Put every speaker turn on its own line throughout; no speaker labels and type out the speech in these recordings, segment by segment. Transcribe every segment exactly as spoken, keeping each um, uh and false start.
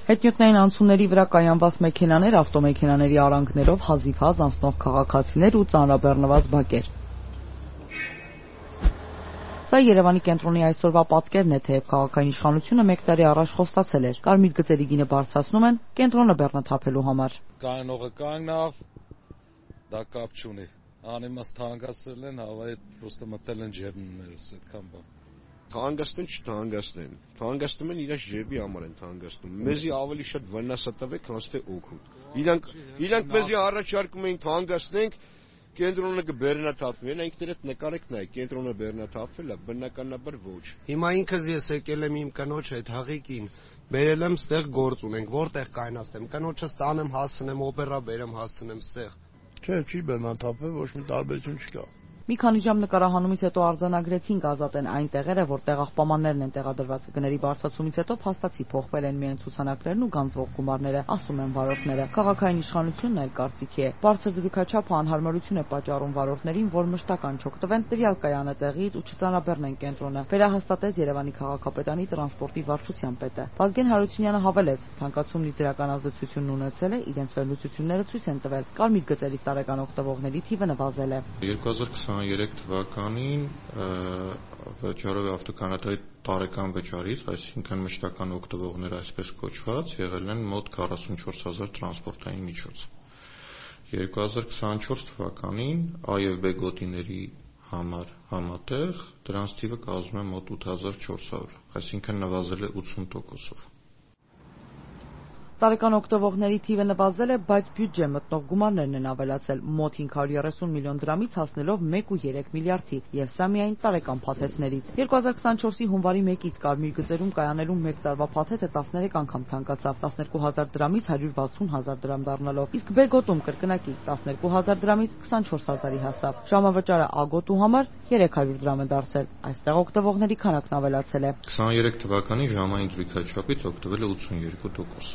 Հետնյութային անցումների վրա կայանված մեքենաներ, ավտոմեքենաների արանքներով հազիվ-հազ անցնող քաղաքացիներ ու ծանրաբեռնված բակեր։ Սա Երևանի կենտրոնի այսօրվա պատկերն է, թեև քաղաքային իշխանությունը մեկ տարի առաջ խոստացել էր, կարմիր գծերի գինը բարձրացնում են կենտրոնը բեռնաթափելու համար։
Կայանողը կանգնավ, դա կապ չունի, անիմաստ հանգացրել են, հավայ պրոստը մտել են ջեբներս, այդքան բան։
Թանկացնեն, չթանկացնեն, թանկացնում են իրաց ջեբի համար են թանկացնում, մեզի ավելի շատ վնասը տվեք, քան թե օգուտ։ Իրանք իրանք մեզի առաջարկում էին թանկացնենք, կենտրոնը կբեռնաթափվի, այն ինքներդ նկարեք նայեք, կենտրոնը բեռնաթափվել է, բնականաբար ոչ։
Հիմա ինքս ես եկել եմ իմ կնոջ հետ հաղիկին, բերել եմ ստեղ գործ ունենք, որտեղ կայնացնեմ, կնոջս տանեմ հասցնեմ, օպերա բերեմ հասցնեմ ստեղ։
Չէ, չի բեռնաթափվել, ոչ մի տարբերություն չկա։
Մի քանի ժամ նկարահանումից հետո արձանագրեցինք Ազատեն այն տեղերը, որտեղ աղբամաններն են տեղադրված։ Գների բարձրացումից հետո փաստացի փոխվել են միայն ցուցանակներն ու գանձվող գումարները, ասում են վարորդները։ Քաղաքային իշխանությունն այլ կարծիքի է։ Բարձր դրույքաչափը անհարմարություն է պատճառում վարորդներին, որ մշտական չօգտվեն տվյալ կայանը տեղից ու չծանրաբեռնեն կենտրոնը, վերահաստատեց Երևանի քաղաքապետարանի տրանսպորտի վարչության պետը։ Վազգեն Հարությունյանը հավելեց, թանկացումն իր դրական ազդեցությունն ունեցել է, իրենց վերլուծությունները ցույց են տվել, կարմիր գծերից տարեկան օգտվողների թիվը նվազել է։
երկու հազար քսաներեք թվականին վճարով ավտոկանատայի տարեկան վճարից, այսինքն մշտական օգտվողներ այսպես կոչված, եղել են մոտ քառասունչորս հազար տրանսպորտային միջոց։ երկու հազար քսանչորս թվականին A եւ B գոտիների համար համատեղ դրանց թիվը կազմում է մոտ ութ հազար չորս հարյուր, այսինքն նվազել է ութսուն տոկոսով։
Տարեկան օգտվողների թիվը նվազել է, բայց բյուջե մտնող գումարներն են ավելացել մոտ հինգ հարյուր երեսուն միլիոն դրամից հասնելով մեկ ու երեք միլիարդի, եւ սա միայն տարեկան փաթեթներից։ երկու հազար քսանչորսի հունվարի մեկից կարմիր գծերում կայանելու մեկ տարվա փաթեթը տասներեք անգամ թանկացավ, տասներկու հազար դրամից հարյուր վաթսուն հազար դրամ դառնալով, իսկ B գոտում կրկնակի տասներկու հազար դրամից քսանչորս հազարի հասավ։ Ժամավճարը A գոտու համար երեք հարյուր դրամ է դարձել, այստեղ օգտվողների քանակն ավելացել է։
քսաներեք թվականի ժամային դրույքաչափից օգտվել է ութսունյոթ տոկոս,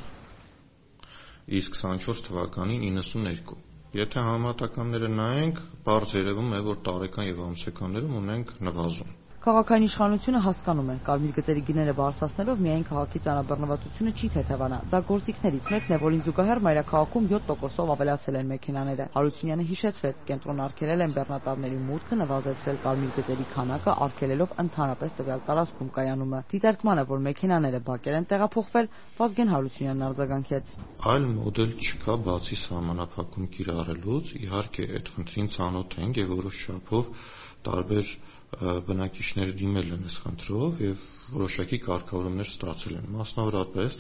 իսկ քսանչորս թվականին իննսուններկու։ Եթե համատականները նայենք, բարձ երևում է, որ տարեկան եւ ամսեկաններում ունենք նվազում։
Քաղաքային իշխանությունը հասկանում է, կարմիր գծերի գիները բարձրացնելով միայն քաղաքի ծանրաբեռնվածությունը չի թեթևանա։ Դա գործիքներից մեկն է, որին զուգահեռ մայրաքաղաքում յոթ տոկոսով ավելացել են մեքենաները։ Հարությունյանը հիշեցրեց, կենտրոնը արգելել են բեռնատարների մուտքը, նվազեցրել կարմիր գծերի քանակը, արգելելով ընդհանրապես տվյալ տարածքում կայանումը։ Դիտարկմանը, որ մեքենաները բակեր են տեղափոխվել, Վազգեն Հարությունյանն արձագանքեց։
Այլ մոդել չկա բացի սահմանափակում կիրառելուց, իհարկե այդ խնդրին ծանոթ ենք եւ որոշ չափով տարբեր բնակիչները դիմել են այս խնդրով եւ որոշակի կարգավորումներ ստացել են։ Մասնավորապես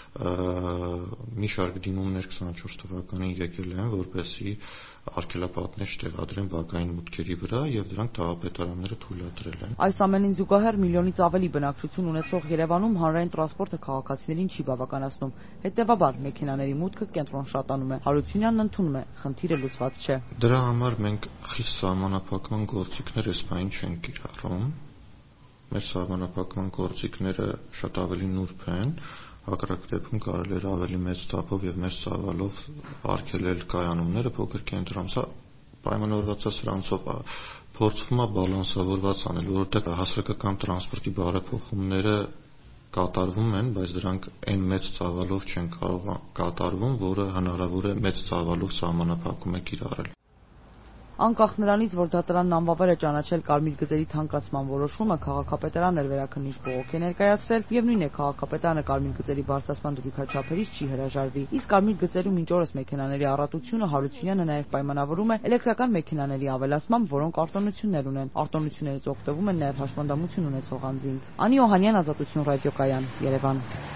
մի շարք դիմումներ քսանչորս թվականին եկել են, որպեսզի արգելապատներ չտեղադրեն բակային մուտքերի վրա եւ դրանք թաղապետարանները թույլատրել են։
Այս ամենին զուգահեռ միլիոնից ավելի բնակչություն ունեցող Երևանում հանրային տրանսպորտը քաղաքացիներին չի բավականացնում։ Հետևաբար մեքենաների մուտքը կենտրոն շատանում է։ Հարությունյանն ընդունում է, խնդիրը լուծված չէ։
Դրա համար մենք խիստ սահմանափակման գործիքներ այս բան չենք կիրառում։ Մեր սահմանափակման գործիքները շատ ավելի նուրբ են, հակառակ դեպքում կարելի էր ավելի մեծ թափով եւ մեծ ծավալով արգելել կայանումները փոքր կենտրոնում։ Սա պայմանավորված է սրանցով, փորձվում է բալանսավորված անել, որովհետեւ հասարակական տրանսպորտի բարեփոխումները կատարվում են, բայց դրանք այն մեծ ծավալով չեն կարող կատարվում, որը հնարավոր է մեծ ծավալով սահմանափակում է կիրառել։
Անկախ նրանից, որ դատարանն անվավեր է ճանաչել կարմիր գծերի թանկացման որոշումը, քաղաքապետարանն էր վերաքննիչ բողոք է ներկայացրել, եւ նույն է քաղաքապետարանը կարմիր գծերի բարձրացման դրույքաչափերից չի հրաժարվի։ Իսկ կարմիր գծերում մինչ օրս մեքենաների առատությունը Հարությունյանը նաեւ պայմանավորում է էլեկտրական մեքենաների ավելացմամբ, որոնք արտոնություններ ունեն։ Արտոնություններից օգտվում են նաեւ հաշմանդամություն ունեցող անձինք։ Անի Օհանյան, Ազատություն ռադիոկայան, Երևան։